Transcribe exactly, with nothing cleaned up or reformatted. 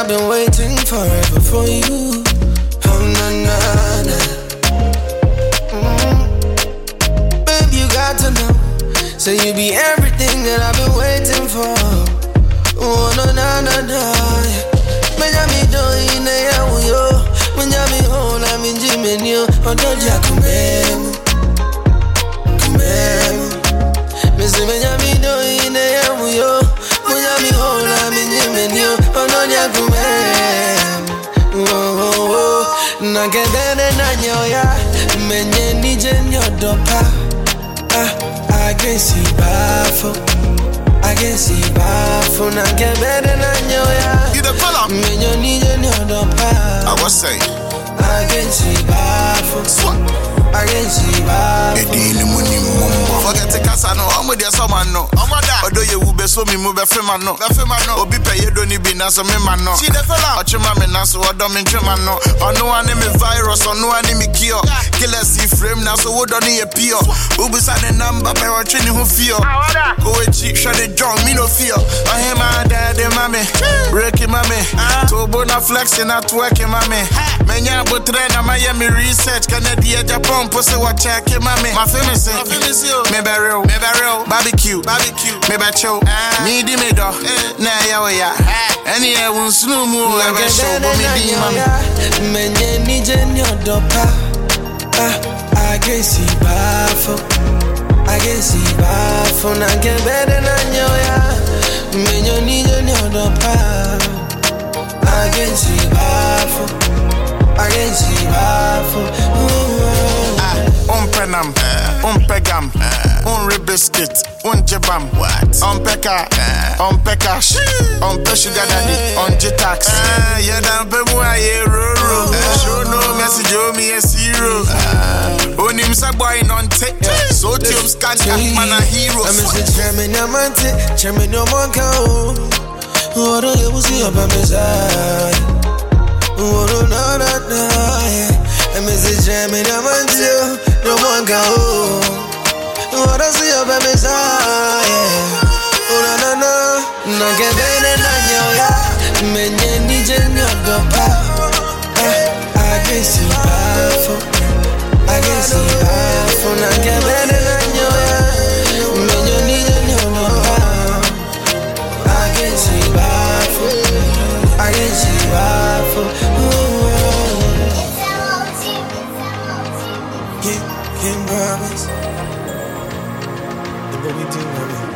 I've been waiting forever for you. Oh na na na. Mm. Baby, you got to know. Say you be everything that I've been waiting for. Oh no na na na. Menyami do ine ya uyo. Menyami ho na minji menyo. Odoja kumemu, kumemu. Mese menyami do ine ya uyo. Menyami ho na minji menyo. Odoja kumemu. Oh oh oh. Na gedene na nyoya. Menye nije nyodopa. Ah, I can see bafo. I can see bafo. Na get better than you, yeah. You the fella. When you need your pa. I was saying. I can see bafo. I can see bafo. Edi ni muni mumbo. Forget the casa no. I'm with your someone no. I'm with that. Although you will be so me move a fema no. A fema no. Obi pay you don't be na so me man no. See the fella. Ochi mami na so what don't mean man no. Or no one name virus or no one name cure. Killer see frame na so what don't need a pure. Ubu sa the number pe wa training who fear. Go we cheap shot the drum me no fear. I hear my daddy mami. Breaking mami. Tobo na flexing na twerking mami. Menya botre na my me research. Canada Japan pussy wa check mami. My famous me barrel, me barrel, barbecue, barbecue, me bacho, me di me do, na ya we ya. Any I won't snow more, I will show me di mami. Menye nije nyodopa. Ah, I can see bafo. I can see bafo. Na get better than you, yeah. Menye nije nyodopa. I can see bafo. I can see bafo. Un penam, un pegam, un ribiscuit, un jebam, what? Un peka, un peka, un pe sugar daddy, un jitax. Yeah, dan pe mo aye roro. Show no message, yo me a zero. Onim sa boy non take, so tube scan man a hero. I'm a German, I'm a t- German, no one can. Oh, do you see up on my side? Oh, no, no, no, no. I'm a German, I'm a t- no one can. Oh, I see up on my side. Oh, no, no, no. No, get better than you, yeah. Menye nije nyodopa. I can see bafo. I can see bafo. No, get better than you, yeah. Menye nije nyodopa. I can see bafo. I can see bafo. Can't promise. And what we do, I mean.